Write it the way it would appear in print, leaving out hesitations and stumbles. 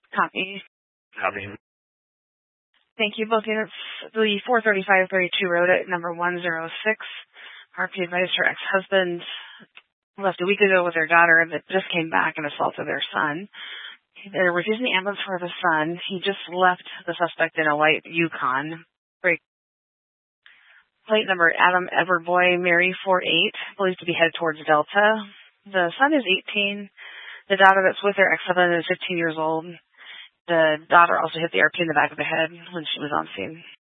Copy. Copy. Thank you. Both units, the 43532 road at number 106. RP advised her ex-husband left a week ago with their daughter that just came back and assaulted their son. They're refusing the ambulance for the son. He just left the suspect in a white Yukon. Break. Plate number Adam Everboy Mary 48, believed to be headed towards Delta. The son is 18. The daughter that's with her ex-husband is 15 years old. The daughter also hit the RP in the back of the head when she was on scene.